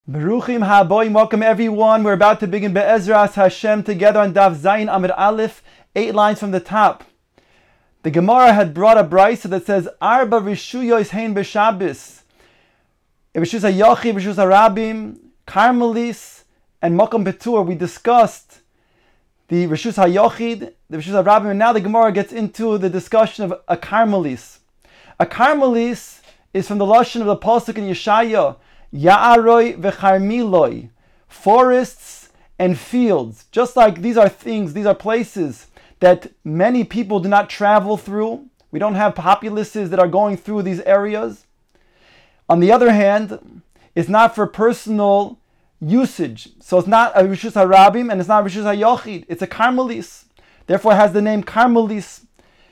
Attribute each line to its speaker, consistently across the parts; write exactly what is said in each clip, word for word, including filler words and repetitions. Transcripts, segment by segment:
Speaker 1: Baruchim haboim, welcome everyone. We're about to begin Be'ezras Hashem together on Daf Zayin Amid Aleph, eight lines from the top. The Gemara had brought a brisa that says Arba Rishuyois Hein B'Shabbos, Rishus HaYochid, Rishus HaRabim, Karmelis, and Mokom Petur. We discussed the Rishus HaYochid, the Rishus HaRabim, and now the Gemara gets into the discussion of a Karmelis. A Karmelis is from the lashon of the pasuk in Yeshaya, Ya'aroi v'charmiloi, forests and fields. Just like these are things, these are places that many people do not travel through. We don't have populaces that are going through these areas. On the other hand, it's not for personal usage. So it's not a Rishus HaRabim and it's not a Rishus HaYochid. It's a Karmelis. Therefore it has the name Karmelis.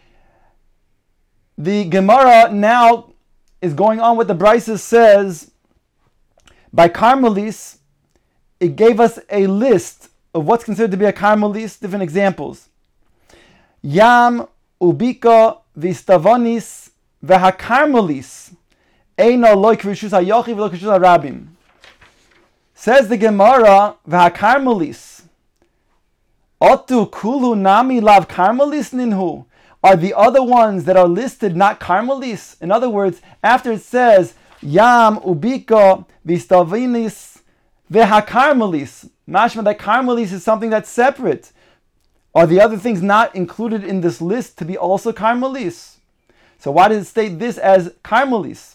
Speaker 1: The Gemara now is going on what the Brisa says. By Karmelis, it gave us a list of what's considered to be a Karmelis, different examples. Yam, Ubika, Vistavonis, Vehakarmelis, Eino loik Rishus HaYochid v'lo Rishus HaRabim. Says the Gemara, Vehakarmelis, Otu kulu nami lav Karmelis ninhu. Are the other ones that are listed not Karmelis? In other words, after it says, Yam, Ubika, Vistavinis, Vehakarmelis. Mashma that Karmelis is something that's separate. Are the other things not included in this list to be also Karmelis? So why does it state this as Karmelis?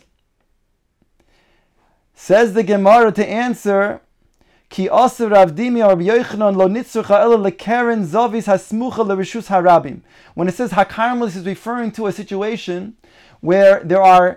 Speaker 1: Says the Gemara to answer, Ki aser Rav Dimi Rabbi Yochanan lo nitzrucha ela lekeren zavis hasmucha lerishus harabim. When it says HaKarmelis, is referring to a situation where there are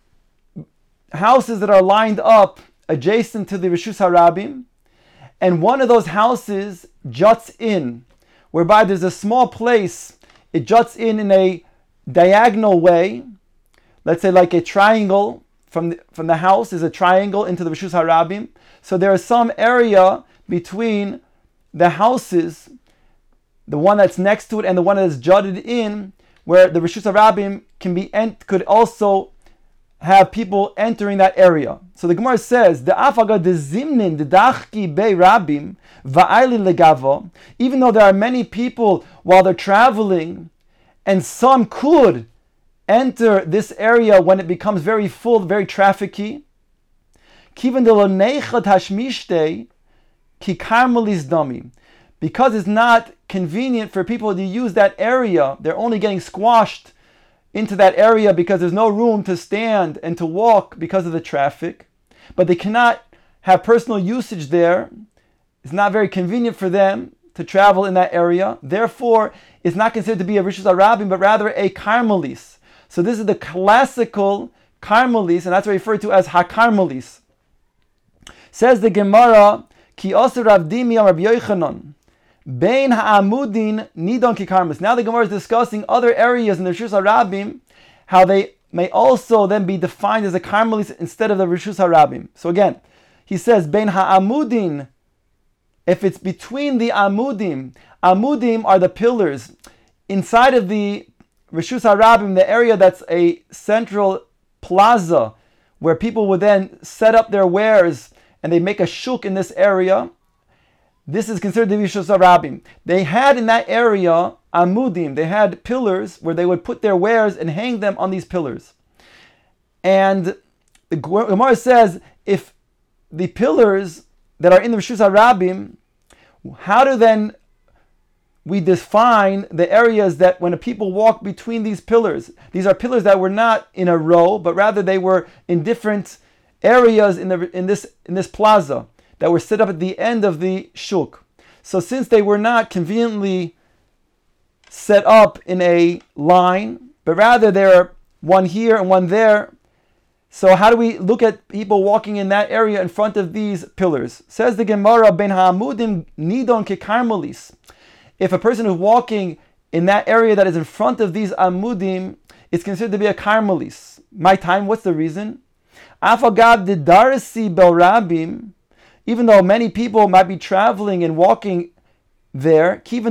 Speaker 1: houses that are lined up adjacent to the Rishus HaRabim, and one of those houses juts in, whereby there's a small place, it juts in in a diagonal way, let's say like a triangle from the, from the house is a triangle into the Rishus HaRabim. So there is some area between the houses, the one that's next to it and the one that is jutted in, where the Rishus HaRabim can be ent- could also have people entering that area. So the Gemara says, "The afaga de zimnin de dachki bei rabim va'ayli legavo." Even though there are many people while they're traveling, and some could enter this area when it becomes very full, very trafficky. Kivan de lo neichat hashmishte ki karmelis dami. Because it's not convenient for people to use that area, they're only getting squashed into that area because there's no room to stand and to walk because of the traffic. But they cannot have personal usage there. It's not very convenient for them to travel in that area. Therefore, it's not considered to be a Rishus HaRabim, but rather a Karmelis. So this is the classical Karmelis, and that's referred to as HaKarmelis. Says the Gemara, Ki oser Rav Dimi Rabbi Yochanan, Bein ha'amudin nidon ki Karmelis. Now the Gemara is discussing other areas in the Rishus HaRabim, how they may also then be defined as a Karmelis instead of the Rishus HaRabim. So again, he says, Bein ha'amudin, if it's between the amudim, amudim are the pillars. Inside of the Rishus HaRabim, the area that's a central plaza, where people would then set up their wares and they make a shuk in this area, this is considered the Rishus HaRabim. They had in that area amudim, they had pillars where they would put their wares and hang them on these pillars. And the Gemara says, if the pillars that are in the Rishus HaRabim, how do then we define the areas that when people walk between these pillars? These are pillars that were not in a row, but rather they were in different areas in the in this in this plaza that were set up at the end of the shuk. So since they were not conveniently set up in a line, but rather they're one here and one there, so how do we look at people walking in that area in front of these pillars? Says the Gemara, Ben ha'amudim nidon ke karmelis. If a person is walking in that area that is in front of these amudim, it's considered to be a karmelis. My time, what's the reason? Afagad didarisi bel rabim. Even though many people might be traveling and walking there, since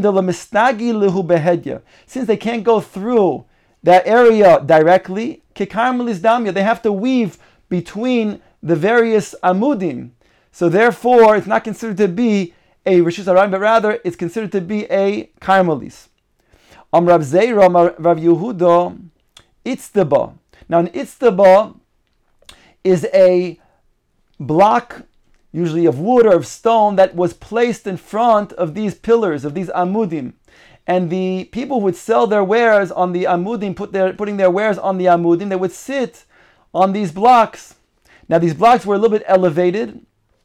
Speaker 1: they can't go through that area directly, they have to weave between the various amudim. So therefore, it's not considered to be a Rishus HaRabim, but rather it's considered to be a Karmelis. Am Rav Zeira, Am Rav Yehuda, Itztaba. Now an Itztaba is a block, usually of wood or of stone, that was placed in front of these pillars, of these amudim. And the people would sell their wares on the amudim, put their, putting their wares on the amudim, they would sit on these blocks. Now these blocks were a little bit elevated,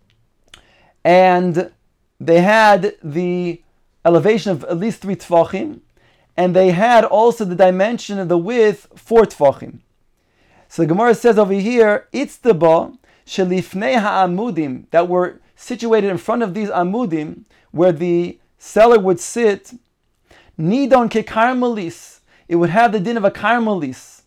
Speaker 1: and they had the elevation of at least three tfachim, and they had also the dimension of the width four tfachim. So the Gemara says over here, Itztaba shelifnei ha'amudim, that were situated in front of these amudim, where the seller would sit, nidon ke karmelis, it would have the din of a karmelis.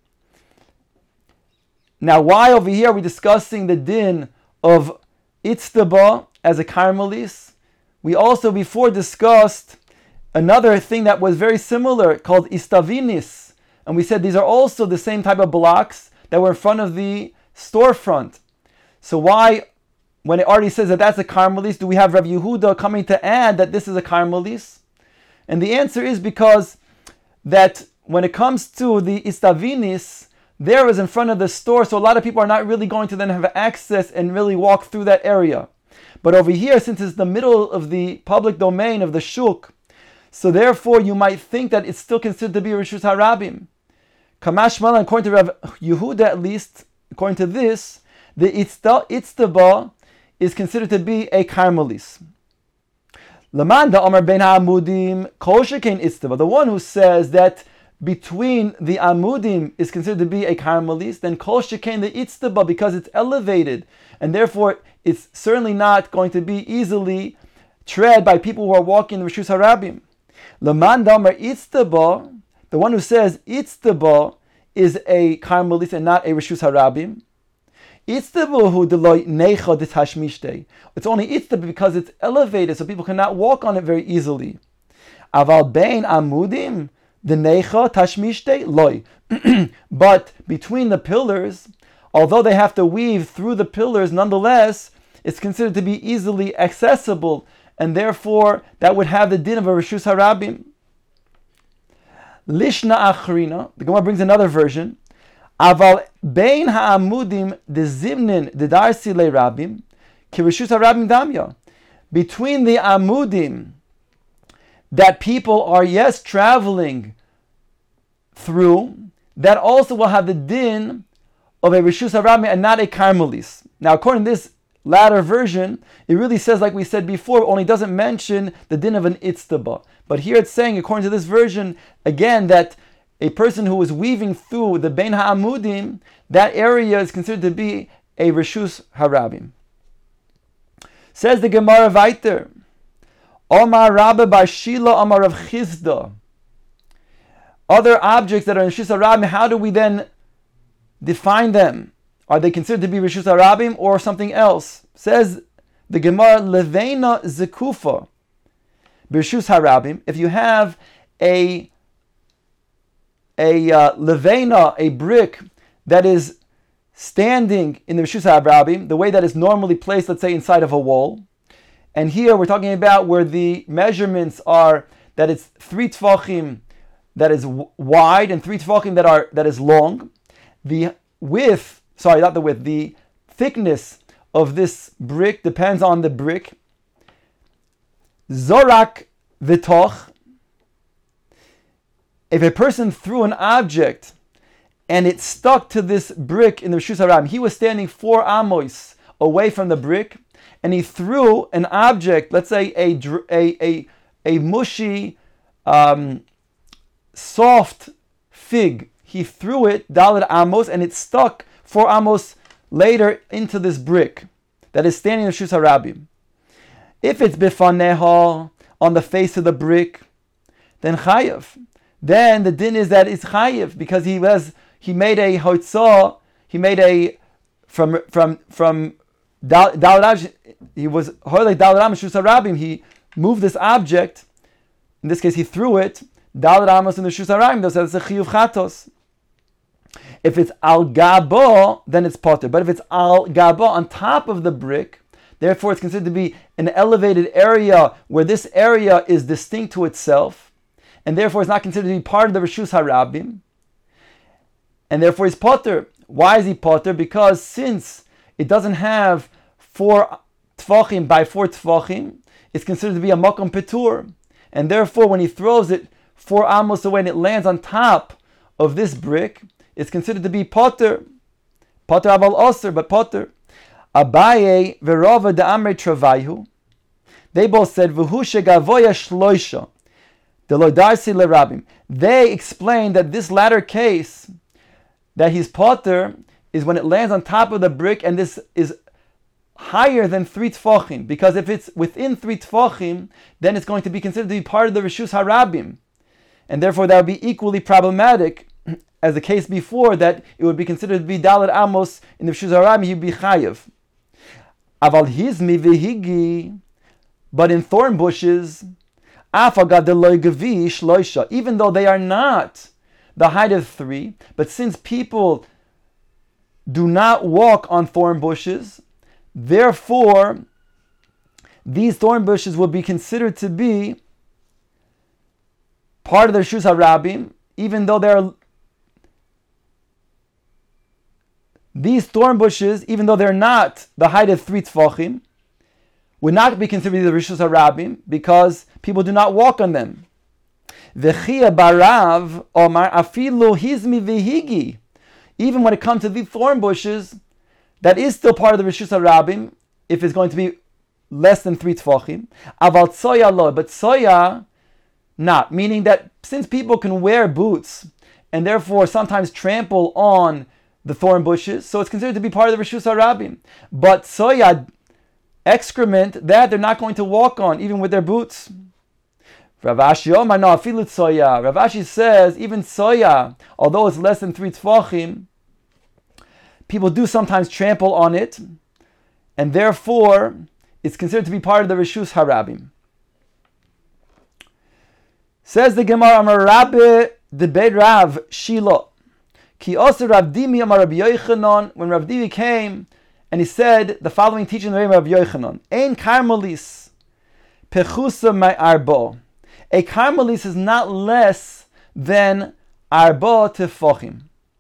Speaker 1: Now, why over here are we discussing the din of Itztaba as a karmelis? We also before discussed another thing that was very similar called istavinis, and we said these are also the same type of blocks that were in front of the storefront. So why, when it already says that that's a karmelis, do we have Rav Yehuda coming to add that this is a karmelis? And the answer is because that when it comes to the istavinis, there is in front of the store, so a lot of people are not really going to then have access and really walk through that area. But over here, since it's the middle of the public domain of the shuk, so therefore you might think that it's still considered to be Rishus HaRabim. Kamash Malan, according to Rav Yehuda at least, according to this, the Itztaba is considered to be a karmelis. Lamanda Amar Ben HaAmudim Kol Shekein Itztaba, the one who says that between the amudim is considered to be a karmelis, then Kol Shekein the Itztaba, because it's elevated, and therefore it's certainly not going to be easily tread by people who are walking in Rishus HaRabim. Lamanda Amar Itztaba, the one who says Itztaba is a karmelis and not a Rishus HaRabim. Itztabahu deloy necha detashmishte. It's only itztaba because it's elevated, so people cannot walk on it very easily. Aval bein amudim the necha tashmishte loy. But between the pillars, although they have to weave through the pillars, nonetheless, it's considered to be easily accessible, and therefore that would have the din of a Rishus HaRabim. Lishna achrina, the Gemara brings another version. Aval bein ha'amudim de zimnin de darsi le rabim ki Rishus HaRabim damya. Between the amudim that people are, yes, traveling through, that also will have the din of a Rishus HaRabim and not a karmelis. Now, according to this latter version, it really says, like we said before, only doesn't mention the din of an itztaba. But here it's saying, according to this version, again, that a person who is weaving through the Bein HaAmudim, that area is considered to be a Rishus HaRabim. Says the Gemara weiter, Omar Rabba Bar Shila Omar Rav Chizda. Other objects that are in Rishus HaRabim, how do we then define them? Are they considered to be Rishus HaRabim or something else? Says the Gemara, Leveina Zekufa Rishus HaRabim. If you have a a uh, levena, a brick that is standing in the Rishus HaRabim, the way that is normally placed, let's say, inside of a wall. And here we're talking about where the measurements are that it's three tfachim that is w- wide and three tfachim that are that is long. The width, sorry, not the width, the thickness of this brick depends on the brick. Zorak v'toch. If a person threw an object and it stuck to this brick in the Rishus HaRabim, he was standing four amos away from the brick, and he threw an object, let's say a a a, a mushy, um, soft fig. He threw it daled amos, and it stuck four amos later into this brick that is standing in the Rishus HaRabim. If it's bifaneha, on the face of the brick, then chayav. Then the din is that it's chayiv because he was he made a hotzah, he made a from from from dalad he was hoyle dalad Rishus HaRabim. He moved this object. In this case, he threw it dalad amos in the Rishus HaRabim. Those that's a chiyuv chatos. If it's al gabo, then it's potter. But if it's al gabo on top of the brick, Therefore, it's considered to be an elevated area where this area is distinct to itself, and therefore it's not considered to be part of the Reshus HaRabim, and therefore he's potter. Why is he potter? Because since it doesn't have four tfachim by four tfachim, it's considered to be a makom petur, and therefore when he throws it four amos away and it lands on top of this brick, it's considered to be potter. Potter aval osir, but potter. Abaye v'rova da'amrei travayu. They both said v'hu shegavoya shloisha delo darsi lerabim. They explained that this latter case, that he's potter, is when it lands on top of the brick and this is higher than three tfachim. Because if it's within three tfachim, then it's going to be considered to be part of the Reshus HaRabim. And therefore that would be equally problematic as the case before, that it would be considered to be Dalet Amos in the Reshus HaRabim, he'd be Chayev. Aval hizmi v'higi, but in thorn bushes, afagad deloy gavi shloisha, even though they are not the height of three, but since people do not walk on thorn bushes, therefore these thorn bushes will be considered to be part of the Reshus HaRabim, even though they're these thorn bushes, even though they're not the height of three tfachim, would not be considered the Reshus HaRabim because people do not walk on them. V'chia barav omar afilu hizmi v'higi. Even when it comes to the thorn bushes, that is still part of the Reshus HaRabim if it's going to be less than three tfachim. Aval tsoya lo, but tsoya not. Meaning that since people can wear boots and therefore sometimes trample on the thorn bushes, so it's considered to be part of the Reshus HaRabim. But soya, excrement, that they're not going to walk on, even with their boots. Rav Ashi Omar no afilu soya. Rav Ashi says, even soya, although it's less than three tfachim, people do sometimes trample on it, and therefore it's considered to be part of the Reshus HaRabim. Says the Gemara, Amar Rabbi the Beit Rav Shilo. Ki also Rav Dimi Amar Rabbi Yochanan, when Rav Dimi came and he said the following teaching in the name of Rabbi Yochanan: Ein karmelis pechusa my arbo. A karmelis is not less than arbo tefachim.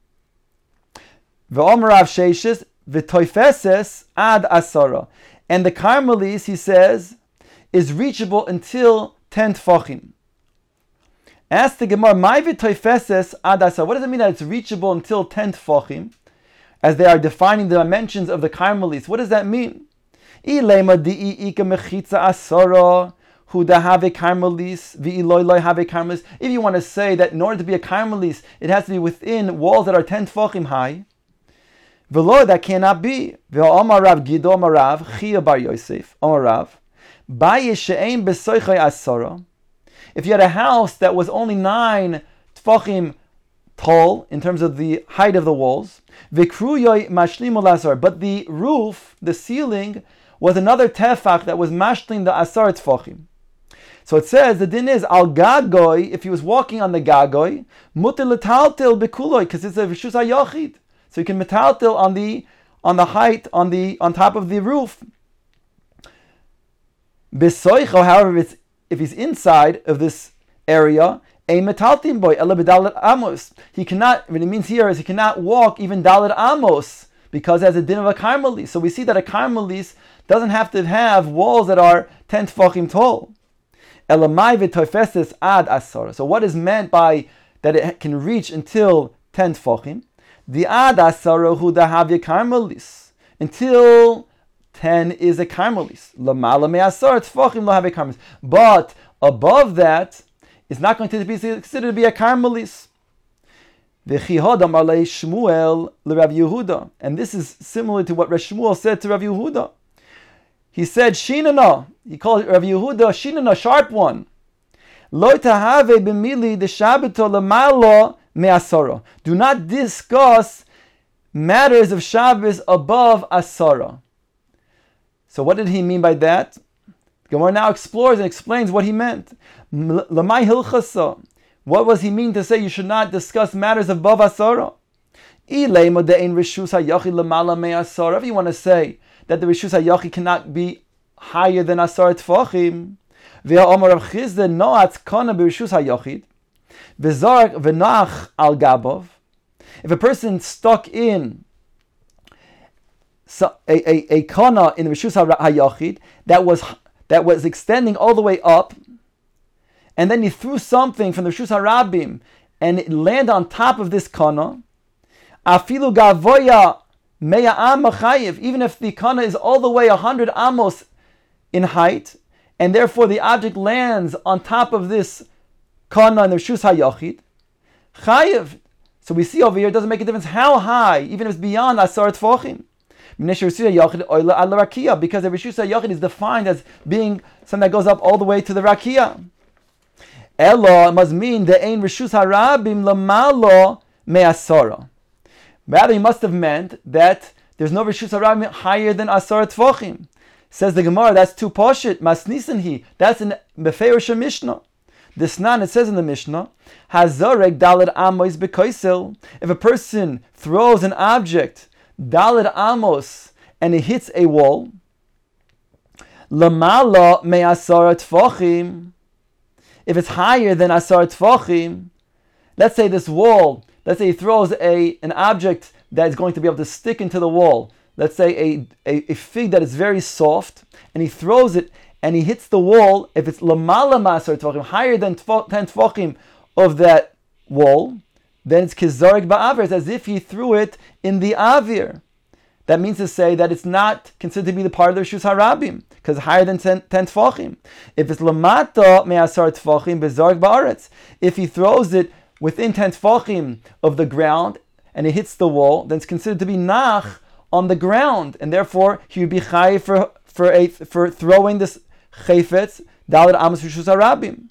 Speaker 1: V'omer Rav Sheishes v'toifeses ad asara. And the karmelis, he says, is reachable until ten tefachim. Ask the Gemara, "My v'toifeses ad asara." What does it mean that it's reachable until ten tefachim? As they are defining the dimensions of the karmelis, what does that mean? Ilema di'i ika mechitza asara hu da have karmelis v'iloy loy have karmelis. If you want to say that in order to be a karmelis, it has to be within walls that are ten tefachim high, v'lo, that cannot be. V'omar Rav Gido Omar Rav Chia bar Yosef Omar Rav Baye she'ein besoichay asara. If you had a house that was only nine tefachim tall in terms of the height of the walls, v'kruyoy mashlim asar, but the roof, the ceiling, was another tefach that was mashlim the asar tefachim. So it says the din is al gagoy. If he was walking on the gagoy, muter letaltel bekuloy, because it's a reshus hayachid, so you can metaltel on the on the height on the on top of the roof. Besoicho, however, if it's if he's inside of this area, a metaltim boy ela bedalet amos, he cannot. What it means here is he cannot walk even dalet amos because it has a din of a karmelis. So we see that a karmelis doesn't have to have walls that are ten tefachim tall. Elamai v'toifeses ad asara. So what is meant by that it can reach until ten tefachim? The ad asara hu dahavya karmelis. Until ten is a karmelis. Lamala me'asar tefachim lo have a karmelis. But above that, it's not going to be considered to be a karmelis. V'chihod amar le Shmuel le Rav Yehuda. And this is similar to what Rav Shmuel said to Rav Yehuda. He said, Shinana. He called Rav Yehuda Shinana, sharp one. Lo tahave b'mili de Shabbato lemalo me'asara. Do not discuss matters of Shabbos above asara. So what did he mean by that? Gemara now explores and explains what he meant. Lamai hilchasa. What was he mean to say you should not discuss matters above asara? If you want to say that the Rishus HaYachid cannot be higher than Asar Tfachim. Ve'omar Rav Chizda no'at kana b'Rishus HaYachid v'zarek v'nach al gabov. If a person stuck in so a, a, a kana in the Rishus HaYachid that was that was extending all the way up, and then he threw something from the Rishus HaRabim and it landed on top of this kana, afilu gavoya mea am chayiv, even if the kana is all the way a hundred amos in height, and therefore the object lands on top of this kana in the Rishus HaYachid, chayiv. So we see over here, it doesn't make a difference how high, even if it's beyond Asar Tfachim. Because the Rishus HaYachid is defined as being something that goes up all the way to the Rakia. Elo must mean the ein Rishus HaRabim lamalo me'asara. Rather, he must have meant that there's no Rishus HaRabim higher than Asar Tfachim. Says the Gemara, that's too poshit. Masnisan he. That's in Beferish Mishnah. This nan, it says in the Mishnah, Hazorek daled amos bekoisel. If a person throws an object, daled amos, and it hits a wall, lamala me'asar tfachim. If it's higher than asar tfachim, let's say this wall, let's say he throws a an object that is going to be able to stick into the wall. Let's say a, a, a fig that is very soft, and he throws it, and he hits the wall. If it's lamala ma'asar tfachim, higher than ten tfachim of that wall, then it's kizarik ba'avir. It's as if he threw it in the avir. That means to say that it's not considered to be the part of the Rishus HaRabim, because higher than ten, ten tfachim. If it's lamata me'asar tfachim bezarik ba'aretz, if he throws it within ten tfachim of the ground and it hits the wall, then it's considered to be nach on the ground, and therefore he would be chayiv for for a for throwing this chayfetz daled amos Rishus HaRabim.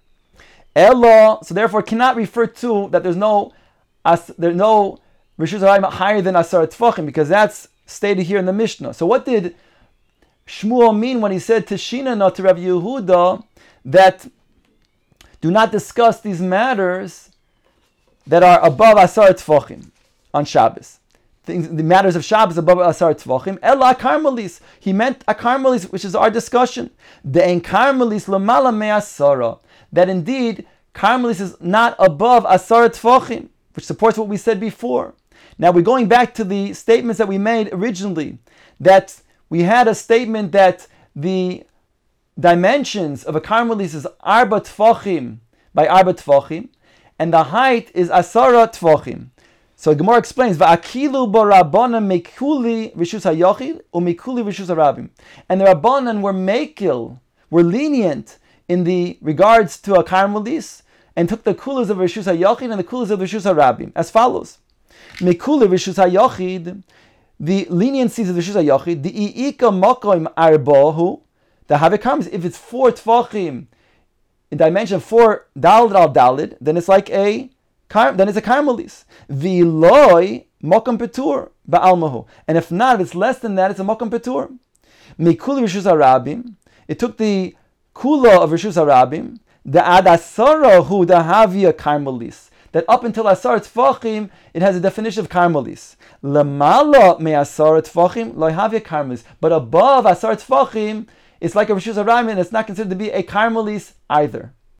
Speaker 1: Elo, so therefore it cannot refer to that there's no as there's no Rishus HaRabim higher than Asar Tfachim, because that's stated here in the Mishnah. So what did Shmuel mean when he said to Shinana to Rav Yehuda that do not discuss these matters that are above Asar Tfachim on Shabbos? Things, the matters of Shabbos above Asar Tfachim. Ela Karmelis. He meant a Karmelis, which is our discussion. The en Karmelis lamala me'asara. That indeed Karmelis is not above Asar Tfachim, which supports what we said before. Now we're going back to the statements that we made originally, that we had a statement that the dimensions of a Karmelis is arba tfachim by arba tfachim, and the height is asara tfachim. So Gemara explains, Va'akilu barabbanan mekuli Rishus HaYachid umekuli Rishus HaRabim. And the Rabbanan were mekil, were lenient in the regards to a Karmelis, and took the kulas of Rishus HaYachid and the kulas of Rishus HaRabim as follows. Mekuli Rishus HaYachid, the leniencies of Rishus HaYachid, the i'ika makoim arbahu, the have Karmelis. If it's four tfachim in dimension of four daled al daled, then it's like a then it's a Karmelis. V'loi makom petur ba'almahu, and if not, if it's less than that, it's a makom petur. Mekuli Rishus HaRabim, it took the kula of Rishus HaRabim, the ad asara hu the havia Karmelis, that up until asar tfachim it has a definition of Karmelis. Lamala me asar tfachim lo havia Karmelis, but above asar tfachim it's like a Rishus HaRabim, and it's not considered to be a Karmelis either.